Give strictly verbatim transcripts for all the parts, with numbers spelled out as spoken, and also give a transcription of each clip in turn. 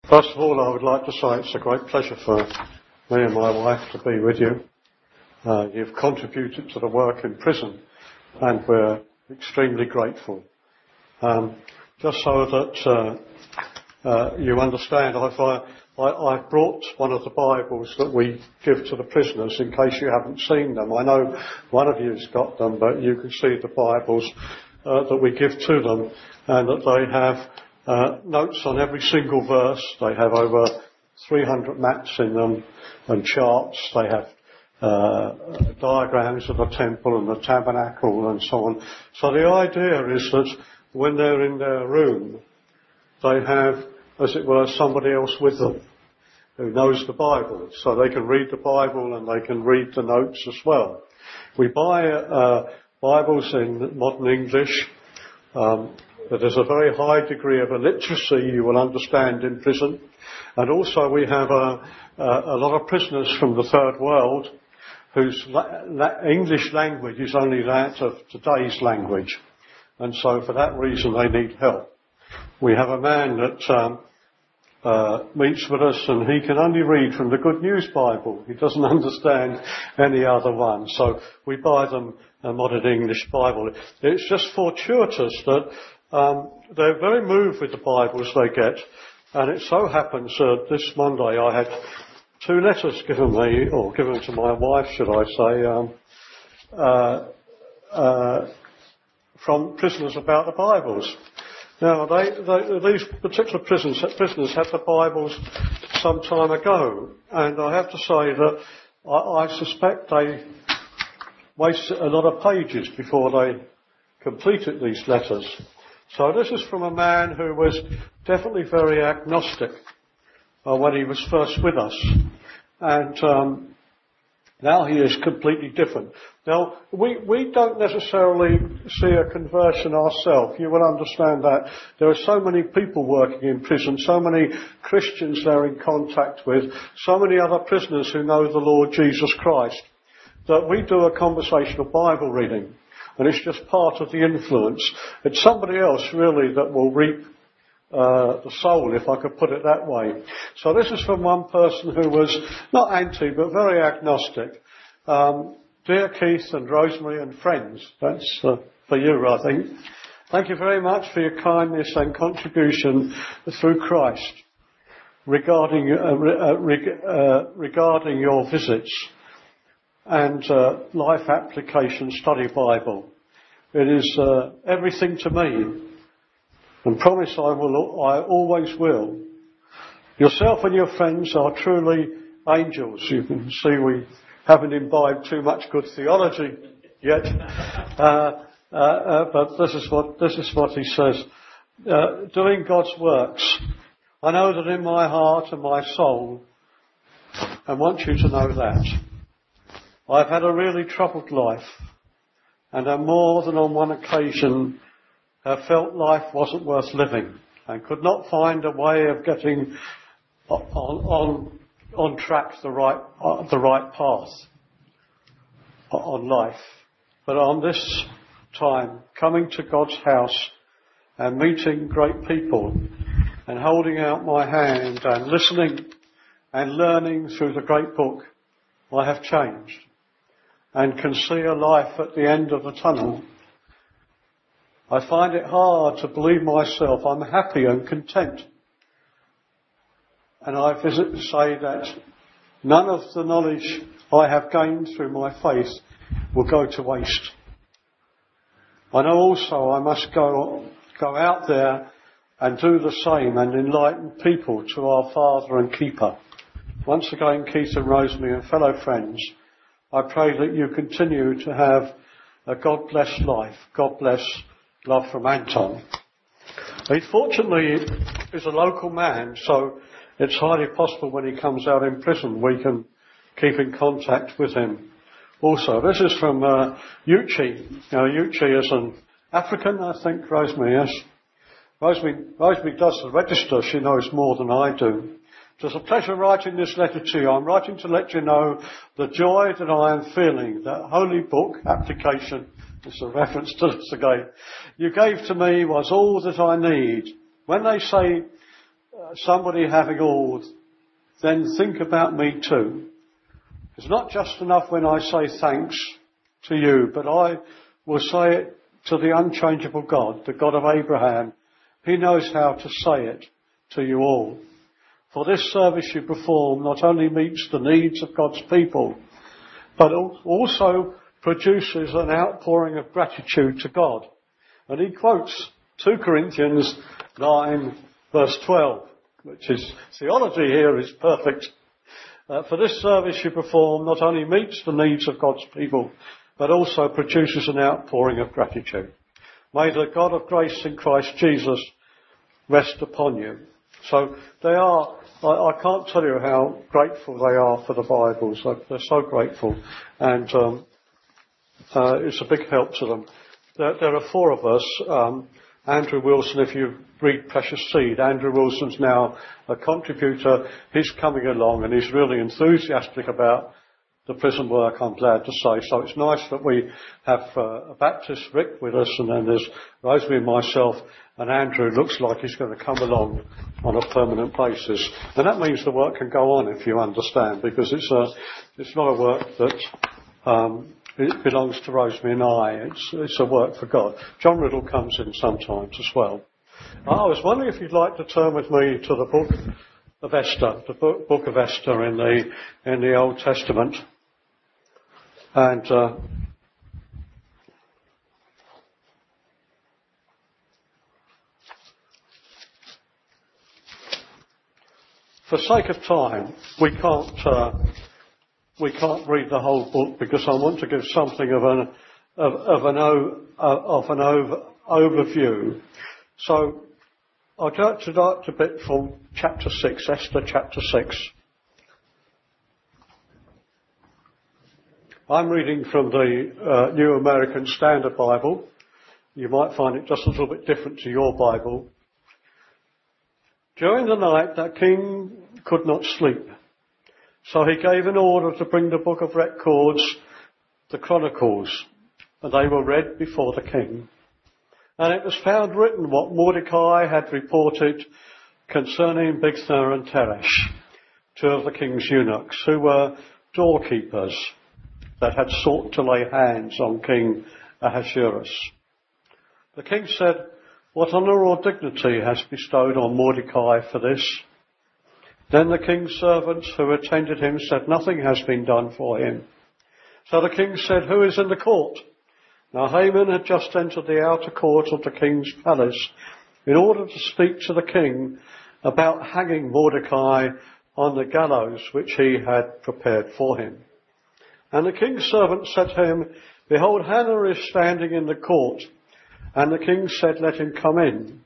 First of all, I would like to say it's a great pleasure for me and my wife to be with you. Uh, you've contributed to the work in prison, and we're extremely grateful. Um, just so that uh, uh, you understand, I've, uh, I, I've brought one of the Bibles that we give to the prisoners in case you haven't seen them. I know one of you's got them, but you can see the Bibles uh, that we give to them, and that they have Uh, notes on every single verse. They have over three hundred maps in them and charts. They have uh, diagrams of the temple and the tabernacle and so on. So the idea is that when they're in their room, they have, as it were, somebody else with them who knows the Bible. So they can read the Bible and they can read the notes as well. We buy uh, Bibles in modern English. Um, That there's a very high degree of illiteracy you will understand in prison. And also we have a, a, a lot of prisoners from the third world whose la- la- English language is only that of today's language. And so for that reason they need help. We have a man that um, uh, meets with us, and he can only read from the Good News Bible. He doesn't understand any other one. So we buy them a modern English Bible. It's just fortuitous that Um, they're very moved with the Bibles they get, and it so happens uh, this Monday I had two letters given me, or given to my wife, should I say, um, uh, uh, from prisoners about the Bibles. Now, they, they, these particular prisoners, prisoners had the Bibles some time ago, and I have to say that I, I suspect they wasted a lot of pages before they completed these letters. So this is from a man who was definitely very agnostic uh, when he was first with us. And um, now he is completely different. Now, we, we don't necessarily see a conversion ourselves. You will understand that. There are so many people working in prison, so many Christians they're in contact with, so many other prisoners who know the Lord Jesus Christ, that we do a conversational Bible reading. And it's just part of the influence. It's somebody else really that will reap uh, the soul, if I could put it that way. So this is from one person who was not anti, but very agnostic. Um, Dear Keith and Rosemary and friends, that's uh, for you, I think. Thank you very much for your kindness and contribution through Christ regarding uh, uh, reg- uh, regarding your visits and uh, Life Application Study Bible. It is uh, everything to me, and promise I will, I always will. Yourself and your friends are truly angels. You can see we haven't imbibed too much good theology yet, uh, uh, uh, but this is what this is what he says. Uh, doing God's works. I know that in my heart and my soul, I want you to know that. I've had a really troubled life, and on more than on one occasion have felt life wasn't worth living and could not find a way of getting on on, on track the right uh, the right path on life. But on this time, coming to God's house and meeting great people and holding out my hand and listening and learning through the great book, I have changed and can see a life at the end of the tunnel. I find it hard to believe myself. I'm happy and content. And I visit to say that none of the knowledge I have gained through my faith will go to waste. I know also I must go, go out there and do the same and enlighten people to our Father and Keeper. Once again, Keith and Rosemary and fellow friends, I pray that you continue to have a God-blessed life. God bless. Love from Anton. He fortunately is a local man, so it's highly possible when he comes out in prison we can keep in contact with him. Also, this is from uh, Yuchi. Now, Yuchi is an African, I think, Rosemary, yes. Rosemary, Rosemary does the register. She knows more than I do. It was a pleasure writing this letter to you. I'm writing to let you know the joy that I am feeling. That holy book application, it's a reference to this again, you gave to me was all that I need. When they say uh, somebody having all, then think about me too. It's not just enough when I say thanks to you, but I will say it to the unchangeable God, the God of Abraham. He knows how to say it to you all. For this service you perform not only meets the needs of God's people, but also produces an outpouring of gratitude to God. And he quotes two Corinthians nine verse twelve, which is, theology here is perfect. Uh, for this service you perform not only meets the needs of God's people, but also produces an outpouring of gratitude. May the God of grace in Christ Jesus rest upon you. So they are, I, I can't tell you how grateful they are for the Bibles. They're so grateful. And um, uh, it's a big help to them. There, there are four of us. Um, Andrew Wilson, if you read Precious Seed, Andrew Wilson's now a contributor. He's coming along and he's really enthusiastic about the prison work, I'm glad to say. So it's nice that we have uh, a Baptist, Rick, with us, and then there's Rosemary and myself, and Andrew looks like he's going to come along on a permanent basis. And that means the work can go on, if you understand, because it's a, it's not a work that um, it belongs to Rosemary and I. It's, it's a work for God. John Riddle comes in sometimes as well. I was wondering if you'd like to turn with me to the book of Esther, the book, book of Esther in the in the Old Testament. And uh, for sake of time, we can't uh, we can't read the whole book because I want to give something of an of, of an o, uh, of an over, overview. So I'll go to start a bit from chapter six, Esther chapter six. I'm reading from the uh, New American Standard Bible. You might find it just a little bit different to your Bible. During the night, that king could not sleep. So he gave an order to bring the book of records, the Chronicles, and they were read before the king. And it was found written what Mordecai had reported concerning Bigthana and Teresh, two of the king's eunuchs, who were doorkeepers that had sought to lay hands on King Ahasuerus. The king said, "What honour or dignity has bestowed on Mordecai for this?" Then the king's servants who attended him said, "Nothing has been done for him." So the king said, "Who is in the court?" Now Haman had just entered the outer court of the king's palace in order to speak to the king about hanging Mordecai on the gallows which he had prepared for him. And the king's servant said to him, "Behold, Hannah is standing in the court." And the king said, "Let him come in."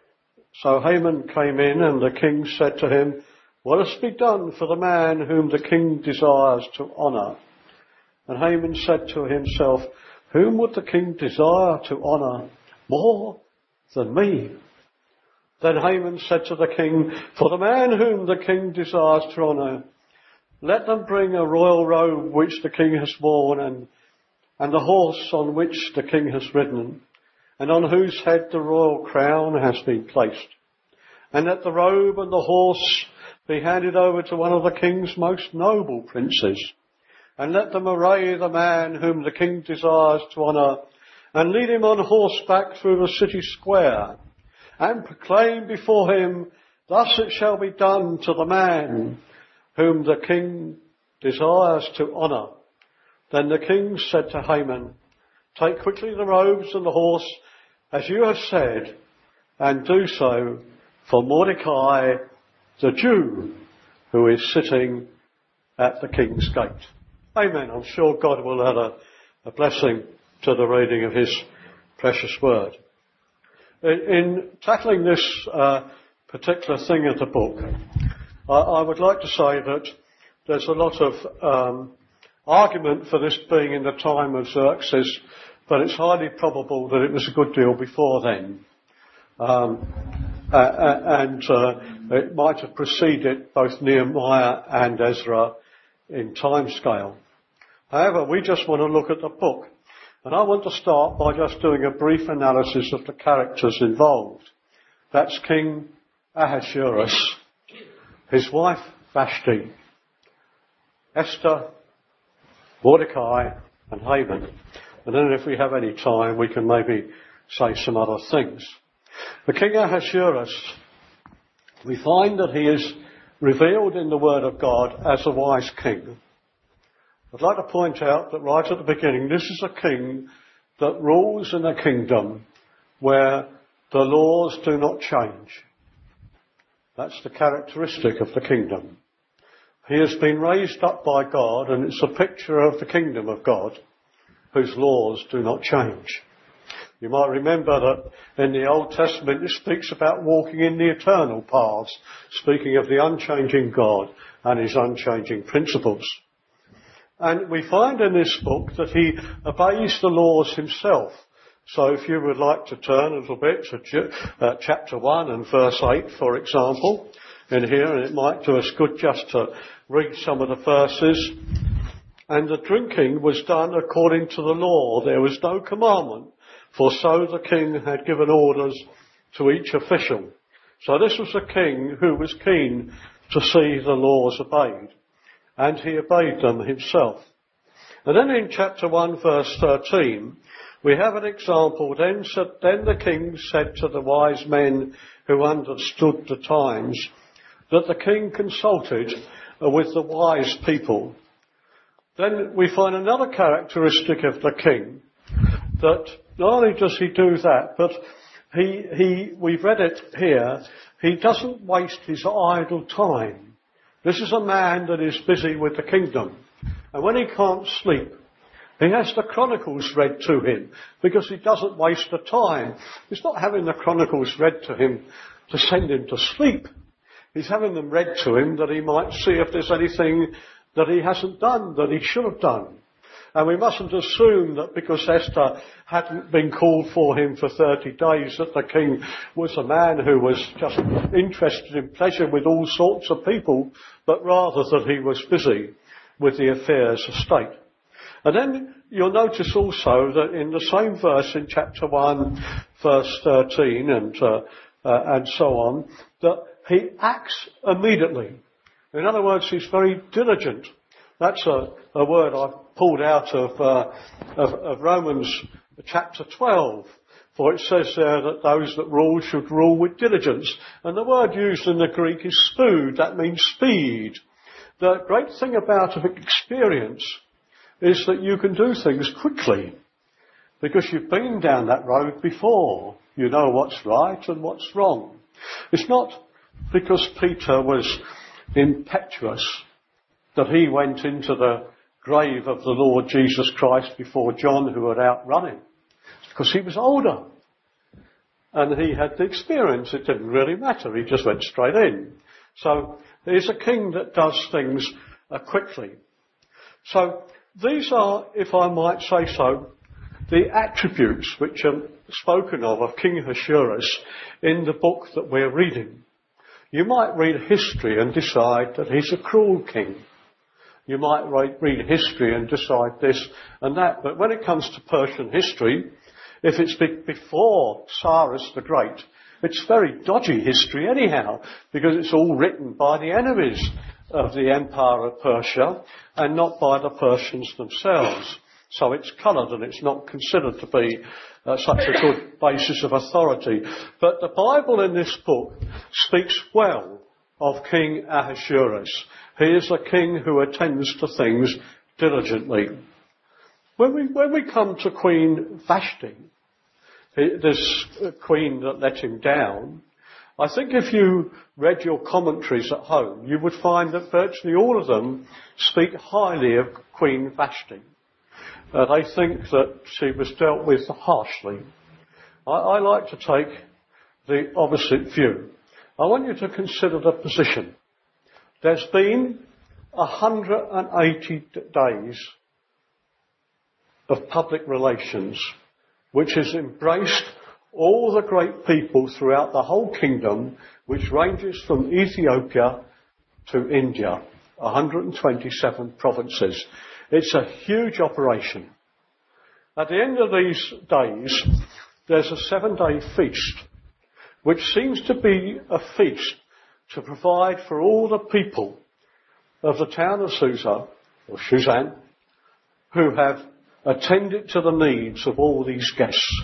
So Haman came in, and the king said to him, "What is to be done for the man whom the king desires to honour?" And Haman said to himself, "Whom would the king desire to honour more than me?" Then Haman said to the king, "For the man whom the king desires to honour, let them bring a royal robe which the king has worn, and, and the horse on which the king has ridden, and on whose head the royal crown has been placed. And let the robe and the horse be handed over to one of the king's most noble princes. And let them array the man whom the king desires to honour, and lead him on horseback through the city square, and proclaim before him, 'Thus it shall be done to the man whom the king desires to honour.' Then the king said to Haman, 'Take quickly the robes and the horse, as you have said, and do so for Mordecai, the Jew, who is sitting at the king's gate.'" Amen. I'm sure God will add a, a blessing to the reading of his precious word. In, in tackling this uh, particular thing of the book, I, I would like to say that there's a lot of um, argument for this being in the time of Xerxes, but it's highly probable that it was a good deal before then. Um, uh, and uh, it might have preceded both Nehemiah and Ezra in time scale. However, we just want to look at the book. And I want to start by just doing a brief analysis of the characters involved. That's King Ahasuerus, his wife Vashti, Esther, Mordecai and Haman. And then if we have any time, we can maybe say some other things. The King Ahasuerus, we find that he is revealed in the Word of God as a wise king. I'd like to point out that right at the beginning, this is a king that rules in a kingdom where the laws do not change. That's the characteristic of the kingdom. He has been raised up by God, and it's a picture of the kingdom of God, whose laws do not change. You might remember that in the Old Testament it speaks about walking in the eternal paths, speaking of the unchanging God and his unchanging principles. And we find in this book that he obeys the laws himself. So if you would like to turn a little bit to uh, chapter one and verse eight, for example, in here, and it might do us good just to read some of the verses. And the drinking was done according to the law. There was no commandment, for so the king had given orders to each official. So this was a king who was keen to see the laws obeyed, and he obeyed them himself. And then in chapter one, verse thirteen, we have an example. Then, said, then the king said to the wise men who understood the times, that the king consulted with the wise people. Then we find another characteristic of the king, that not only does he do that, but he, he, we've read it here, he doesn't waste his idle time. This is a man that is busy with the kingdom. And when he can't sleep, he has the Chronicles read to him, because he doesn't waste the time. He's not having the Chronicles read to him to send him to sleep. He's having them read to him that he might see if there's anything that he hasn't done that he should have done. And we mustn't assume that because Esther hadn't been called for him for thirty days that the king was a man who was just interested in pleasure with all sorts of people, but rather that he was busy with the affairs of state. And then you'll notice also that in the same verse in chapter one, verse thirteen and, uh, uh, and so on, that he acts immediately. In other words, he's very diligent. That's a, a word I pulled out of, uh, of, of Romans chapter twelve. For it says there that those that rule should rule with diligence. And the word used in the Greek is spood. That means speed. The great thing about experience is that you can do things quickly, because you've been down that road before. You know what's right and what's wrong. It's not because Peter was impetuous that he went into the grave of the Lord Jesus Christ before John, who had outrun him. It's because he was older and he had the experience. It didn't really matter. He just went straight in. So he's a king that does things uh, quickly. So these are, if I might say so, the attributes which are spoken of of King Ahasuerus in the book that we're reading. You might read history and decide that he's a cruel king. You might read history and decide this and that. But when it comes to Persian history, if it's before Cyrus the Great, it's very dodgy history anyhow, because it's all written by the enemies of the Empire of Persia and not by the Persians themselves. So it's coloured and it's not considered to be uh, such a good basis of authority. But the Bible in this book speaks well of King Ahasuerus. He is a king who attends to things diligently. When we, when we come to Queen Vashti, this queen that let him down, I think if you read your commentaries at home, you would find that virtually all of them speak highly of Queen Vashti. Uh, they think that she was dealt with harshly. I, I like to take the opposite view. I want you to consider the position. There's been one hundred eighty days of public relations which has embraced all the great people throughout the whole kingdom, which ranges from Ethiopia to India, one hundred twenty-seven provinces. It's a huge operation. At the end of these days, there's a seven-day feast. which seems to be a feast to provide for all the people of the town of Susa, or Shushan, who have attended to the needs of all these guests.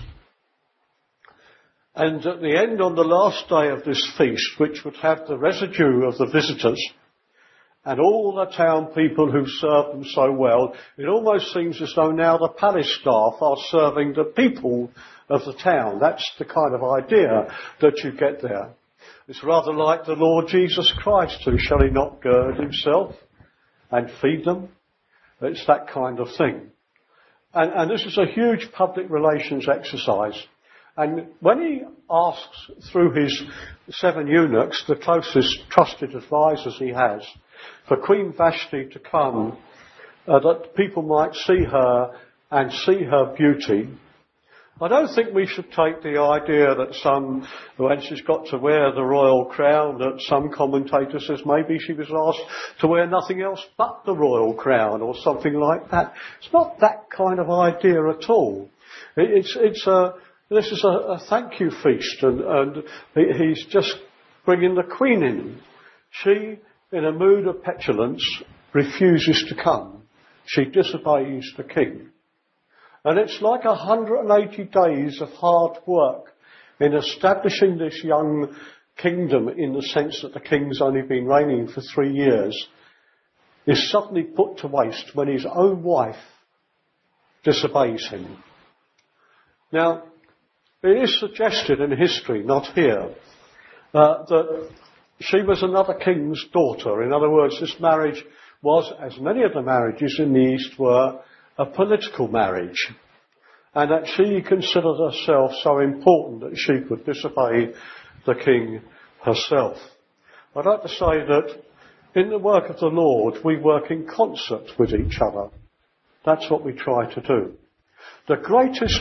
And at the end, on the last day of this feast, which would have the residue of the visitors and all the town people who served them so well, it almost seems as though now the palace staff are serving the people of the town. That's the kind of idea that you get there. It's rather like the Lord Jesus Christ, who shall he not gird himself and feed them? It's that kind of thing. And, and this is a huge public relations exercise. And when he asks through his seven eunuchs, the closest trusted advisors he has, for Queen Vashti to come, uh, that people might see her and see her beauty, I don't think we should take the idea that some, when she's got to wear the royal crown, that some commentator says maybe she was asked to wear nothing else but the royal crown or something like that. It's not that kind of idea at all. It's, it's a, this is a, a thank you feast, and, and he's just bringing the queen in. She, in a mood of petulance, refuses to come. She disobeys the king. And it's like one hundred eighty days of hard work in establishing this young kingdom, in the sense that the king's only been reigning for three years, is suddenly put to waste when his own wife disobeys him. Now, it is suggested in history, not here, uh, that she was another king's daughter. In other words, this marriage was, as many of the marriages in the East were, a political marriage, and that she considered herself so important that she could disobey the king herself. I'd like to say that in the work of the Lord, we work in concert with each other. That's what we try to do. The greatest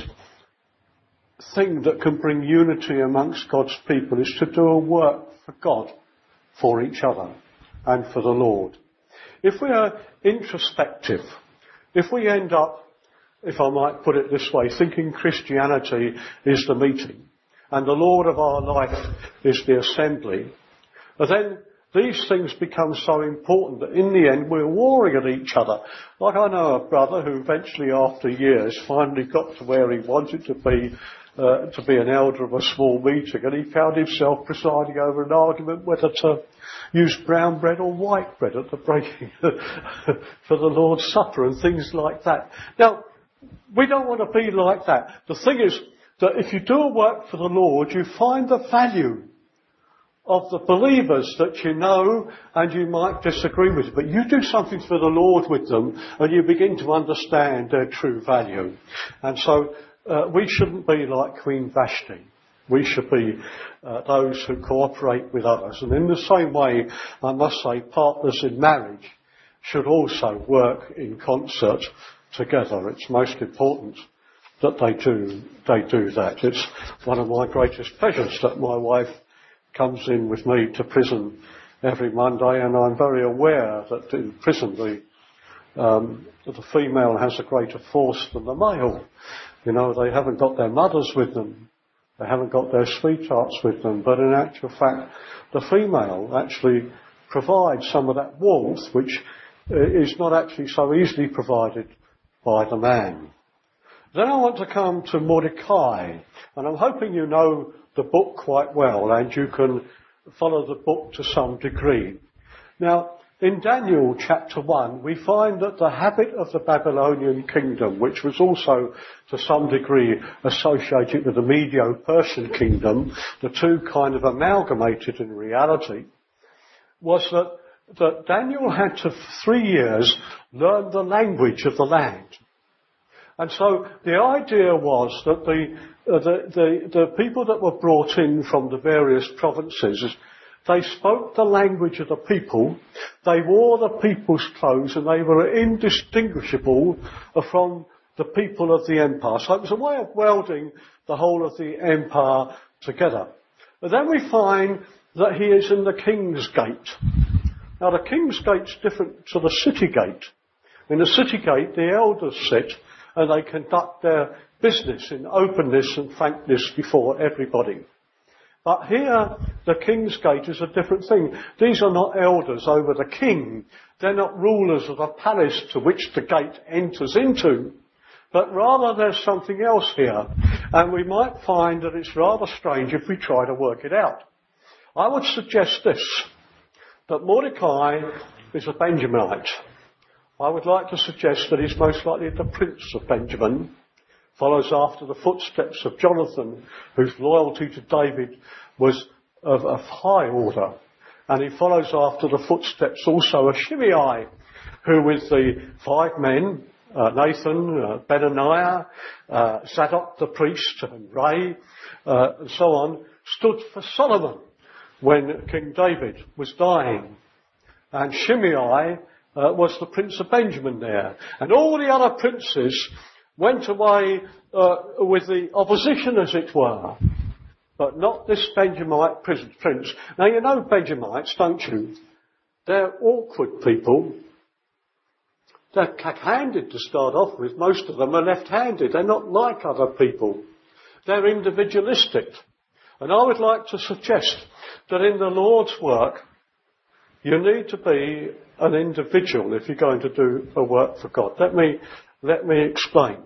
thing that can bring unity amongst God's people is to do a work for God, for each other, and for the Lord. If we are introspective, if we end up, if I might put it this way, thinking Christianity is the meeting and the Lord of our life is the assembly, then these things become so important that in the end we're warring at each other. Like I know a brother who eventually, after years, finally got to where he wanted to be, uh, to be an elder of a small meeting, and he found himself presiding over an argument whether to use brown bread or white bread at the breaking for the Lord's Supper and things like that. Now, we don't want to be like that. The thing is that if you do a work for the Lord, you find the value of the believers that you know and you might disagree with, but you do something for the Lord with them and you begin to understand their true value. And so uh, we shouldn't be like Queen Vashti. We should be uh, those who cooperate with others. And in the same way, I must say, partners in marriage should also work in concert together. It's most important that they do, they do that. It's one of my greatest pleasures that my wife comes in with me to prison every Monday, and I'm very aware that in prison the, um, the female has a greater force than the male. You know, they haven't got their mothers with them. They haven't got their sweethearts with them, but in actual fact, the female actually provides some of that warmth which is not actually so easily provided by the man. Then I want to come to Mordecai, and I'm hoping you know the book quite well and you can follow the book to some degree. Now, in Daniel chapter one, we find that the habit of the Babylonian kingdom, which was also to some degree associated with the Medo-Persian kingdom, the two kind of amalgamated in reality, was that, that Daniel had to, for three years, learn the language of the land. And so the idea was that the, uh, the, the, the people that were brought in from the various provinces, they spoke the language of the people, they wore the people's clothes, and they were indistinguishable from the people of the empire. So it was a way of welding the whole of the empire together. And then we find that he is in the King's Gate. Now the King's Gate's different to the city gate. In the city gate, the elders sit and they conduct their business in openness and frankness before everybody. But here, the King's Gate is a different thing. These are not elders over the king. They're not rulers of the palace to which the gate enters into. But rather there's something else here. And we might find that it's rather strange if we try to work it out. I would suggest this, that Mordecai is a Benjaminite. I would like to suggest that he's most likely the prince of Benjamin, follows after the footsteps of Jonathan, whose loyalty to David was of a high order. And he follows after the footsteps also of Shimei, who with the five men, uh, Nathan, uh, Benaniah, uh, Zadok the priest, and Ray, uh, and so on, stood for Solomon when King David was dying. And Shimei uh, was the prince of Benjamin there. And all the other princes went away uh, with the opposition, as it were. But not this Benjamite prince. Now, you know Benjamites, don't you? They're awkward people. They're cack-handed to start off with. Most of them are left-handed. They're not like other people. They're individualistic. And I would like to suggest that in the Lord's work, you need to be an individual if you're going to do a work for God. Let me, let me explain.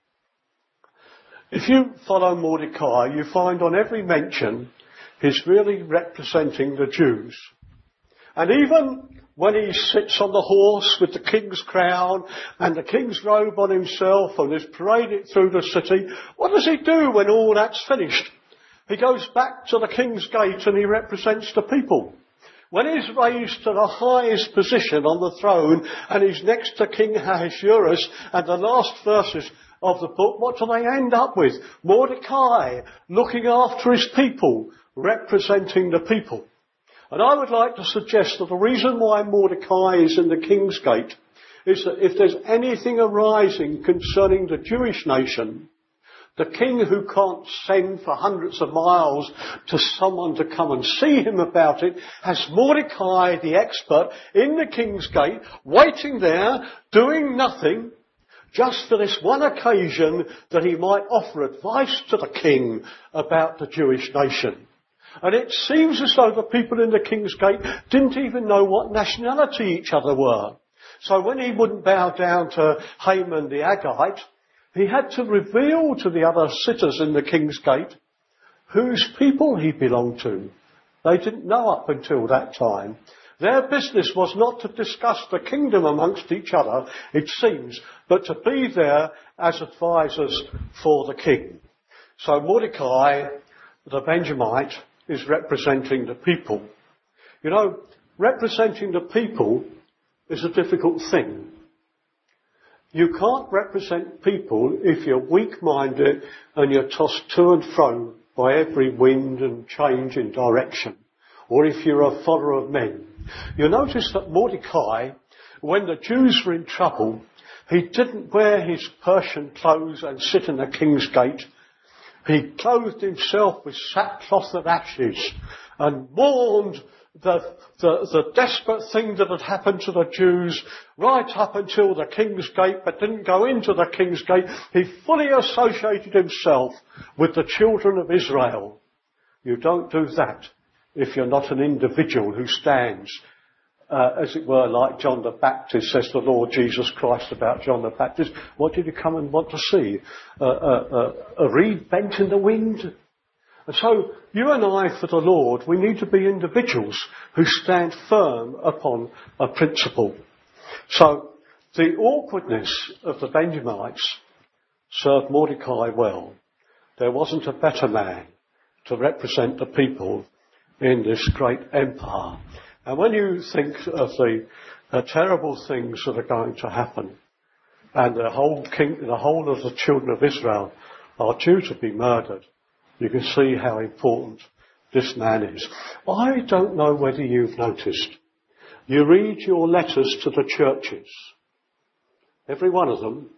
If you follow Mordecai, you find on every mention he's really representing the Jews. And even when he sits on the horse with the king's crown and the king's robe on himself and is paraded through the city, what does he do when all that's finished? He goes back to the king's gate and he represents the people. When he's raised to the highest position on the throne and he's next to King Ahasuerus and the last verses of the book, what do they end up with? Mordecai looking after his people, representing the people. And I would like to suggest that the reason why Mordecai is in the King's Gate is that if there's anything arising concerning the Jewish nation, the king who can't send for hundreds of miles to someone to come and see him about it has Mordecai, the expert, in the King's Gate, waiting there, doing nothing, just for this one occasion that he might offer advice to the king about the Jewish nation. And it seems as though the people in the King's Gate didn't even know what nationality each other were. So when he wouldn't bow down to Haman the Agagite, he had to reveal to the other sitters in the King's Gate whose people he belonged to. They didn't know up until that time. Their business was not to discuss the kingdom amongst each other, it seems, but to be there as advisors for the king. So Mordecai, the Benjamite, is representing the people. You know, representing the people is a difficult thing. You can't represent people if you're weak-minded and you're tossed to and fro by every wind and change in direction, or if you're a follower of men. You notice that Mordecai, when the Jews were in trouble, he didn't wear his Persian clothes and sit in the King's Gate. He clothed himself with sackcloth and ashes and mourned the, the, the desperate thing that had happened to the Jews right up until the King's Gate, but didn't go into the King's Gate. He fully associated himself with the children of Israel. You don't do that if you're not an individual who stands, uh, as it were, like John the Baptist, says the Lord Jesus Christ about John the Baptist. What did you come and want to see? Uh, uh, uh, a reed bent in the wind? And so, you and I, for the Lord, we need to be individuals who stand firm upon a principle. So, the awkwardness of the Benjamites served Mordecai well. There wasn't a better man to represent the people in this great empire. And when you think of the uh, terrible things that are going to happen, and the whole king, the whole of the children of Israel are due to be murdered, you can see how important this man is. I don't know whether you've noticed. You read your letters to the churches, every one of them,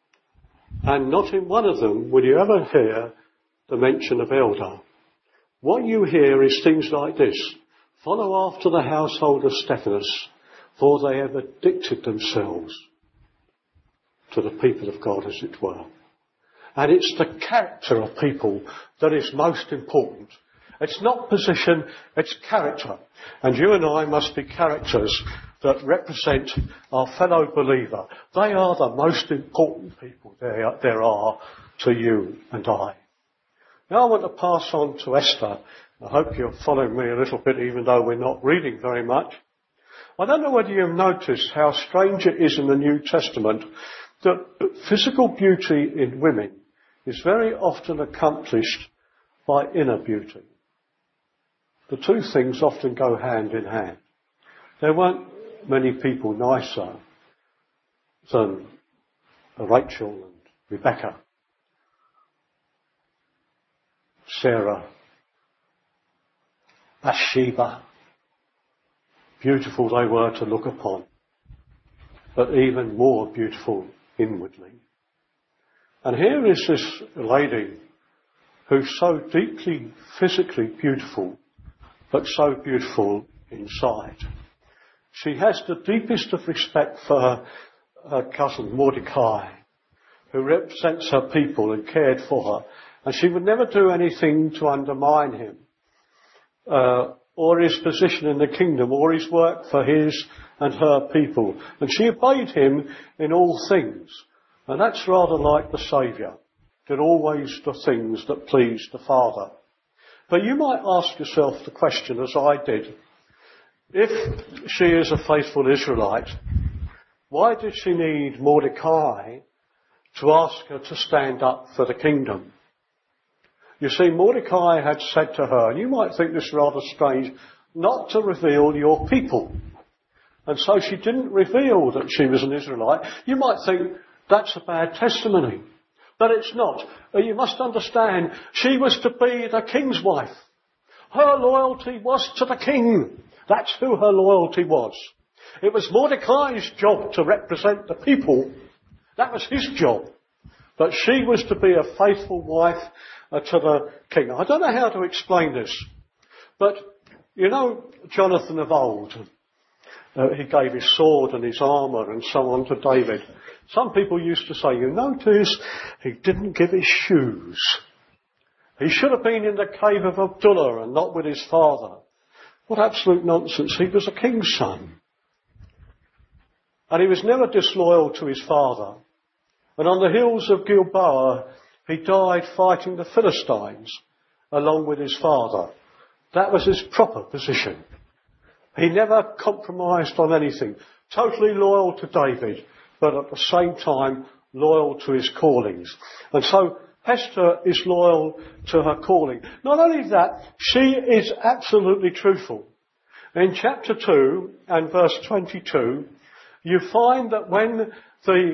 and not in one of them will you ever hear the mention of elder. What you hear is things like this: follow after the household of Stephanus, for they have addicted themselves to the people of God, as it were. And it's the character of people that is most important. It's not position, it's character. And you and I must be characters that represent our fellow believer. They are the most important people there, there are to you and I. Now I want to pass on to Esther. I hope you're following me a little bit, even though we're not reading very much. I don't know whether you've noticed how strange it is in the New Testament that physical beauty in women is very often accomplished by inner beauty. The two things often go hand in hand. There weren't many people nicer than Rachel and Rebecca, Sarah, Bathsheba. Beautiful they were to look upon, but even more beautiful inwardly. And here is this lady who's so deeply physically beautiful, but so beautiful inside. She has the deepest of respect for her, her cousin Mordecai, who represents her people and cared for her. And she would never do anything to undermine him, uh, or his position in the kingdom, or his work for his and her people. And she obeyed him in all things. And that's rather like the Saviour, did always the things that pleased the Father. But you might ask yourself the question, as I did, if she is a faithful Israelite, why did she need Mordecai to ask her to stand up for the kingdom? You see, Mordecai had said to her, and you might think this rather strange, not to reveal your people. And so she didn't reveal that she was an Israelite. You might think that's a bad testimony. But it's not. You must understand, she was to be the king's wife. Her loyalty was to the king. That's who her loyalty was. It was Mordecai's job to represent the people. That was his job. But she was to be a faithful wife uh, to the king. I don't know how to explain this. But, you know, Jonathan of old, uh, he gave his sword and his armour and so on to David. Some people used to say, you notice, he didn't give his shoes. He should have been in the cave of Abdullah and not with his father. What absolute nonsense. He was a king's son. And he was never disloyal to his father. And on the hills of Gilboa, he died fighting the Philistines along with his father. That was his proper position. He never compromised on anything. Totally loyal to David, but at the same time loyal to his callings. And so Esther is loyal to her calling. Not only that, she is absolutely truthful. In chapter two and verse twenty-two, you find that when the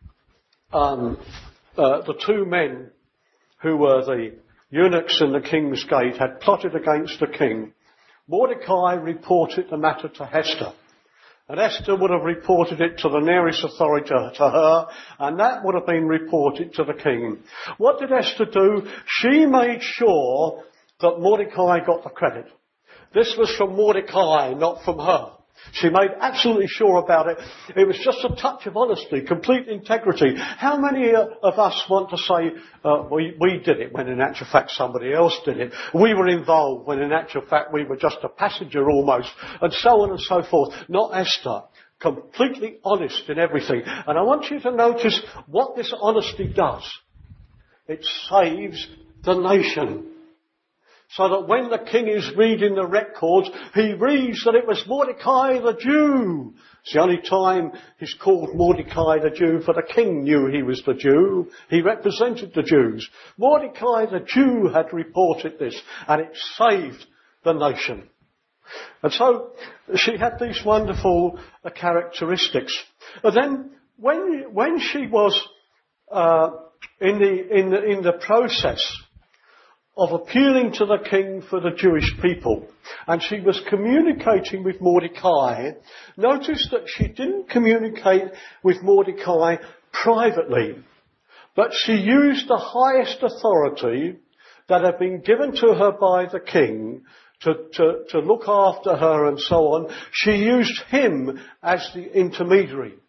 um, uh, the two men who were the eunuchs in the king's gate had plotted against the king, Mordecai reported the matter to Esther. And Esther would have reported it to the nearest authority to her, and that would have been reported to the king. What did Esther do? She made sure that Mordecai got the credit. This was from Mordecai, not from her. She made absolutely sure about it. It was just a touch of honesty, complete integrity. How many of us want to say, uh, we, we did it when in actual fact somebody else did it? We were involved when in actual fact we were just a passenger almost, and so on and so forth. Not Esther. Completely honest in everything. And I want you to notice what this honesty does. It saves the nation. So that when the king is reading the records, he reads that it was Mordecai the Jew. It's the only time he's called Mordecai the Jew, for the king knew he was the Jew. He represented the Jews. Mordecai the Jew had reported this, and it saved the nation. And so she had these wonderful uh, characteristics. And then when when she was uh, in the in the in the process of appealing to the king for the Jewish people, and she was communicating with Mordecai, notice that she didn't communicate with Mordecai privately, but she used the highest authority that had been given to her by the king to, to, to look after her and so on. She used him as the intermediary.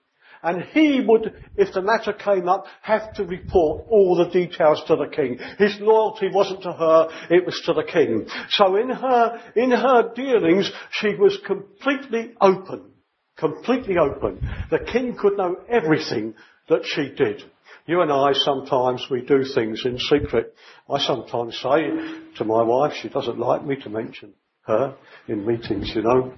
And he would, if the matter came up, have to report all the details to the king. His loyalty wasn't to her, it was to the king. So in her, in her dealings, she was completely open. Completely open. The king could know everything that she did. You and I, sometimes we do things in secret. I sometimes say to my wife, she doesn't like me to mention her in meetings, you know.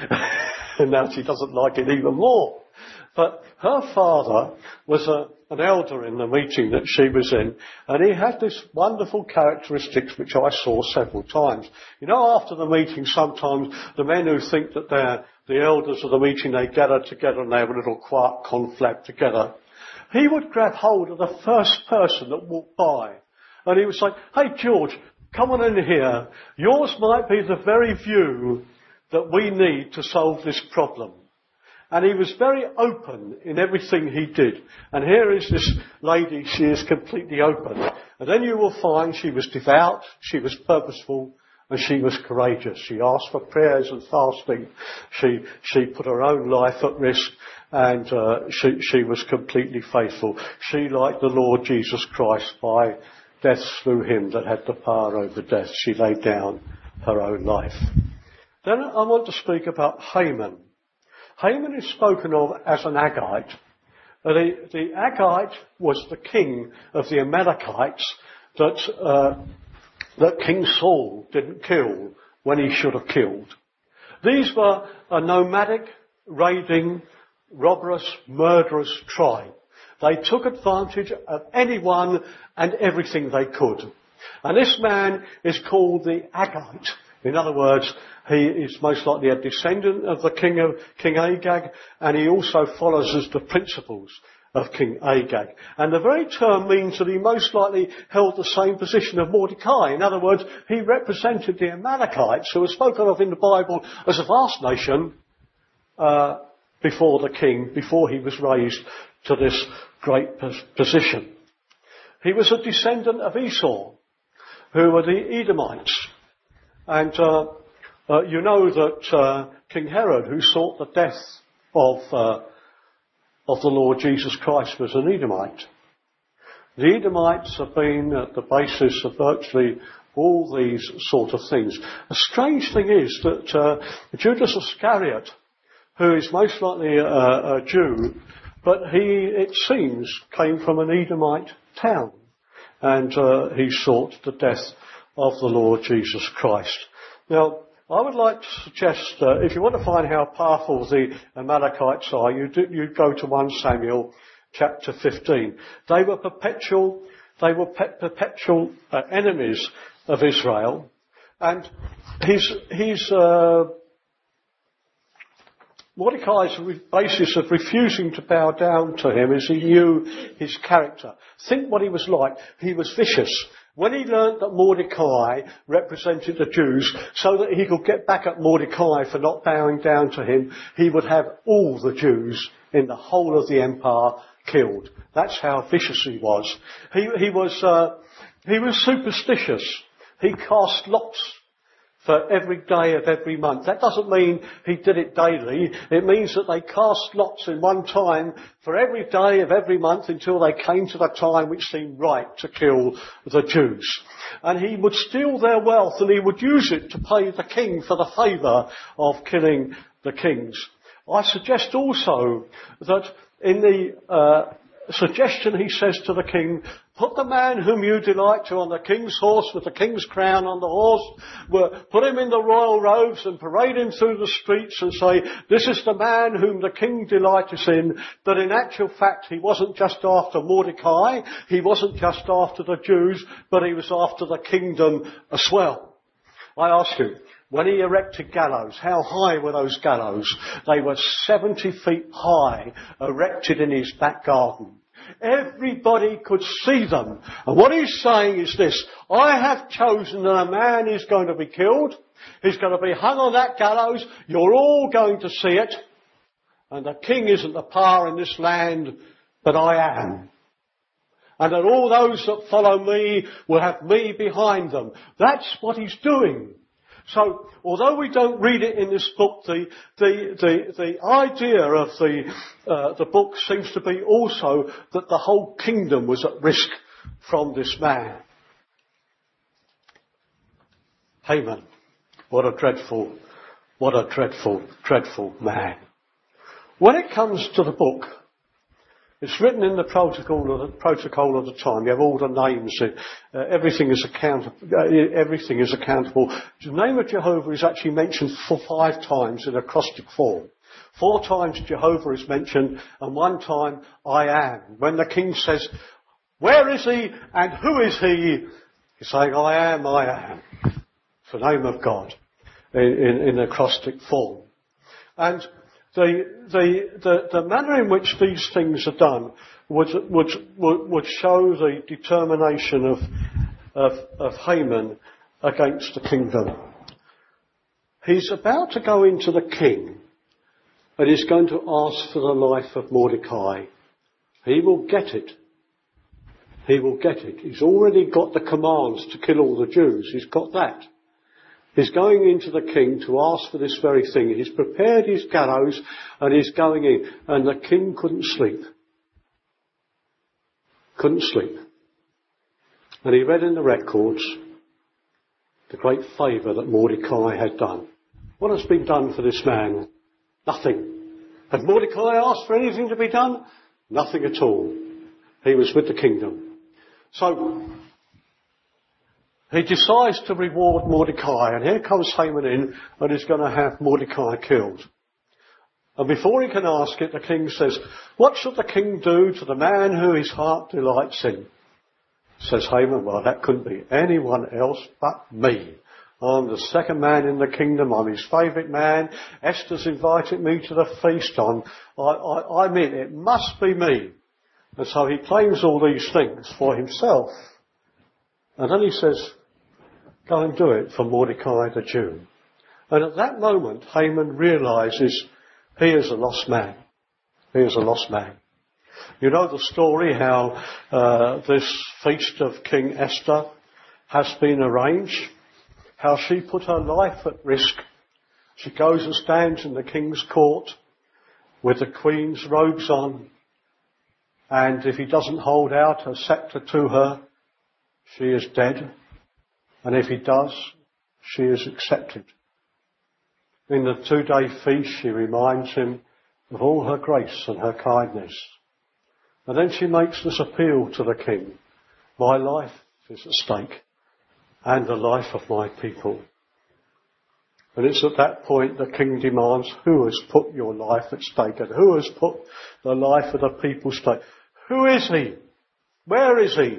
And now she doesn't like it even more. But her father was a, an elder in the meeting that she was in, and he had this wonderful characteristics which I saw several times. You know, after the meeting, sometimes the men who think that they're the elders of the meeting, they gather together and they have a little quiet confab together. He would grab hold of the first person that walked by, and he would say, "Hey George, come on in here. Yours might be the very view that we need to solve this problem." And he was very open in everything he did. And here is this lady, she is completely open. And then you will find she was devout, she was purposeful, and she was courageous. She asked for prayers and fasting. She, she put her own life at risk, and uh, she, she was completely faithful. She, like the Lord Jesus Christ, by death through him that had the power over death, she laid down her own life. Then I want to speak about Haman. Haman is spoken of as an Agagite. The, the Agagite was the king of the Amalekites that, uh, that King Saul didn't kill when he should have killed. These were a nomadic, raiding, robberous, murderous tribe. They took advantage of anyone and everything they could. And this man is called the Agagite. In other words, he is most likely a descendant of the king of King Agag, and he also follows as the principles of King Agag. And the very term means that he most likely held the same position of Mordecai. In other words, he represented the Amalekites, who are spoken of in the Bible as a vast nation, uh, before the king, before he was raised to this great position. He was a descendant of Esau, who were the Edomites. And uh, uh, you know that uh, King Herod, who sought the death of uh, of the Lord Jesus Christ, was an Edomite. The Edomites have been at the basis of virtually all these sort of things. A strange thing is that uh, Judas Iscariot, who is most likely a, a Jew, but he, it seems, came from an Edomite town, and uh, he sought the death of the Lord Jesus Christ. Now, I would like to suggest, uh, if you want to find how powerful the Amalekites are, you, do, you go to First Samuel chapter fifteen. They were perpetual, they were pe- perpetual uh, enemies of Israel, and his, his uh, Mordecai's basis of refusing to bow down to him is he knew his character. Think what he was like. He was vicious. When he learnt that Mordecai represented the Jews, so that he could get back at Mordecai for not bowing down to him, he would have all the Jews in the whole of the empire killed. That's how vicious he was. He, he was, uh, he was superstitious. He cast lots for every day of every month. That doesn't mean he did it daily. It means that they cast lots in one time for every day of every month until they came to the time which seemed right to kill the Jews. And he would steal their wealth and he would use it to pay the king for the favour of killing the kings. I suggest also that in the uh, suggestion he says to the king, put the man whom you delight to on the king's horse with the king's crown on the horse, put him in the royal robes and parade him through the streets and say, this is the man whom the king delighteth in, that in actual fact he wasn't just after Mordecai, he wasn't just after the Jews, but he was after the kingdom as well. I ask you, when he erected gallows, how high were those gallows? They were seventy feet high, erected in his back garden. Everybody could see them. And what he's saying is this: I have chosen that a man is going to be killed. He's going to be hung on that gallows. You're all going to see it. And the king isn't the power in this land, but I am. And that all those that follow me will have me behind them. That's what he's doing. So, although we don't read it in this book, the the the, the idea of the uh, the book seems to be also that the whole kingdom was at risk from this man. Haman, what a dreadful, what a dreadful, dreadful man. When it comes to the book, it's written in the protocol of the, protocol of the time. You have all the names. Uh, everything is accountable. Uh, everything is accountable. The name of Jehovah is actually mentioned for five times in acrostic form. Four times Jehovah is mentioned, and one time I am. When the king says, "Where is he and who is he?" he's saying, "I am, I am." It's the name of God in, in, in acrostic form, and The, the, the, the manner in which these things are done would, would, would show the determination of, of, of Haman against the kingdom. He's about to go into the king and he's going to ask for the life of Mordecai. He will get it. He will get it. He's already got the commands to kill all the Jews. He's got that. He's going into the king to ask for this very thing. He's prepared his gallows and he's going in. And the king couldn't sleep. Couldn't sleep. And he read in the records the great favour that Mordecai had done. What has been done for this man? Nothing. Had Mordecai asked for anything to be done? Nothing at all. He was with the kingdom. So he decides to reward Mordecai, and here comes Haman in, and he's going to have Mordecai killed. And before he can ask it, the king says, "What should the king do to the man who his heart delights in?" Says Haman, "Well, that couldn't be anyone else but me. I'm the second man in the kingdom. I'm his favourite man. Esther's invited me to the feast. I'm, I, I, I mean, it must be me." And so he claims all these things for himself. And then he says, "Go and do it for Mordecai the Jew." And at that moment, Haman realises he is a lost man. He is a lost man. You know the story how uh, this feast of King Esther has been arranged, how she put her life at risk. She goes and stands in the king's court with the queen's robes on, and if he doesn't hold out her sceptre to her, she is dead, and if he does, she is accepted. In the two-day feast, she reminds him of all her grace and her kindness. And then she makes this appeal to the king: "My life is at stake, and the life of my people." And it's at that point the king demands, "Who has put your life at stake, and who has put the life of the people at stake? Who is he? Where is he?"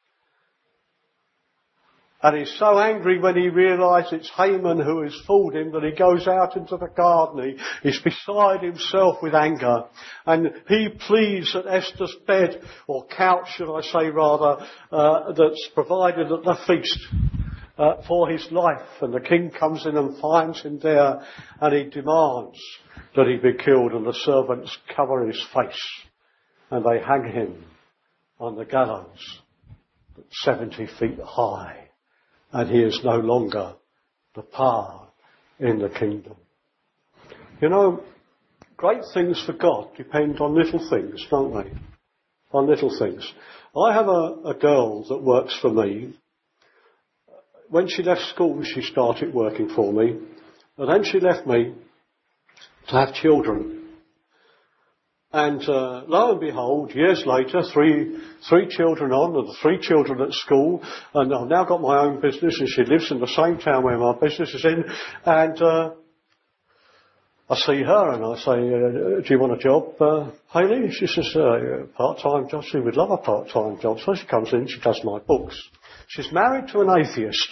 And he's so angry when he realises it's Haman who has fooled him that he goes out into the garden. He, he's beside himself with anger. And he pleads at Esther's bed, or couch, should I say rather, uh, that's provided at the feast uh, for his life. And the king comes in and finds him there, and he demands that he be killed, and the servants cover his face. And they hang him on the gallows that's seventy feet high. And he is no longer the power in the kingdom. You know, great things for God depend on little things, don't they? On little things. I have a, a girl that works for me. When she left school, she started working for me. And then she left me to have children. And uh, lo and behold, years later, three three children on, and the three children at school, and I've now got my own business, and she lives in the same town where my business is in, and uh, I see her, and I say, uh, "Do you want a job, uh, Hayley?" She says, uh, "Part-time job." She would love a part-time job. So she comes in, she does my books. She's married to an atheist.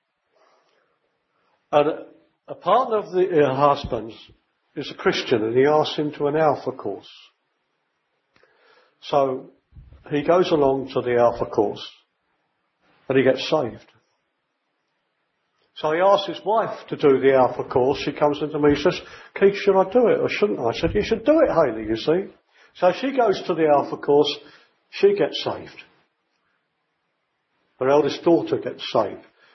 And a, a partner of the, her husband's is a Christian, and he asks him to an Alpha course. So he goes along to the Alpha course, and he gets saved. So he asks his wife to do the Alpha course. She comes into me and says, "Keith, should I do it or shouldn't I?" I said, "You should do it, Hayley, you see." So she goes to the Alpha course. She gets saved. Her eldest daughter gets saved.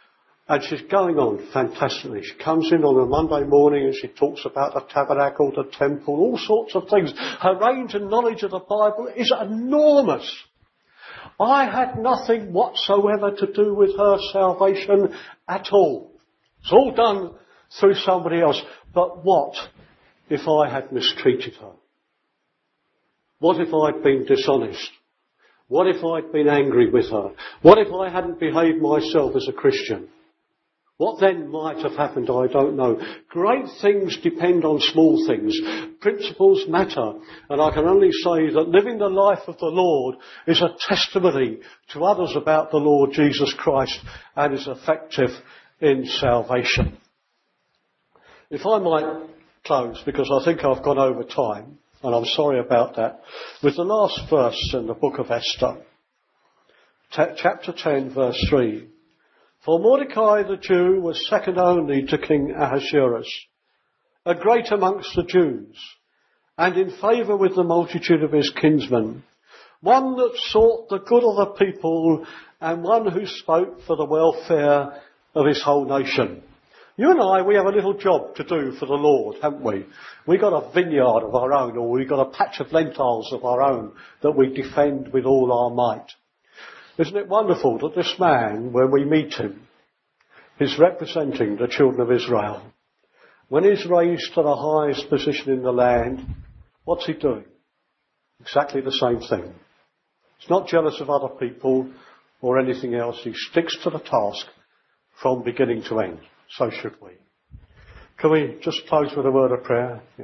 And she's going on fantastically. She comes in on a Monday morning and she talks about the tabernacle, the temple, all sorts of things. Her range and knowledge of the Bible is enormous. I had nothing whatsoever to do with her salvation at all. It's all done through somebody else. But what if I had mistreated her? What if I'd been dishonest? What if I'd been angry with her? What if I hadn't behaved myself as a Christian? What then might have happened, I don't know. Great things depend on small things. Principles matter. And I can only say that living the life of the Lord is a testimony to others about the Lord Jesus Christ and is effective in salvation. If I might close, because I think I've gone over time, and I'm sorry about that, with the last verse in the book of Esther, t- chapter ten, verse three. For Mordecai the Jew was second only to King Ahasuerus, a great amongst the Jews, and in favour with the multitude of his kinsmen, one that sought the good of the people, and one who spoke for the welfare of his whole nation. You and I, we have a little job to do for the Lord, haven't we? We've got a vineyard of our own, or we've got a patch of lentils of our own that we defend with all our might. Isn't it wonderful that this man, when we meet him, is representing the children of Israel? When he's raised to the highest position in the land, what's he doing? Exactly the same thing. He's not jealous of other people or anything else. He sticks to the task from beginning to end. So should we. Can we just close with a word of prayer? Yeah.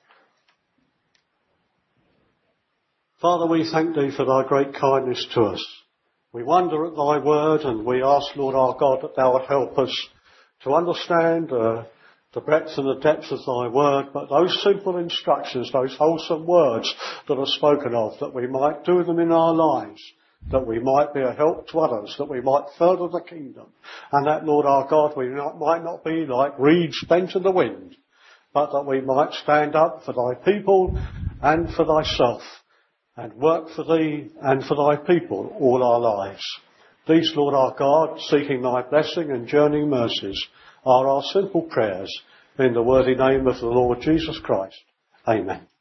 Father, we thank thee for thy great kindness to us. We wonder at thy word, and we ask, Lord our God, that thou would help us to understand uh, the breadth and the depth of thy word, but those simple instructions, those wholesome words that are spoken of, that we might do them in our lives, that we might be a help to others, that we might further the kingdom, and that, Lord our God, we not, might not be like reeds bent in the wind, but that we might stand up for thy people and for thyself, and work for thee and for thy people all our lives. These, Lord our God, seeking thy blessing and journeying mercies, are our simple prayers in the worthy name of the Lord Jesus Christ. Amen.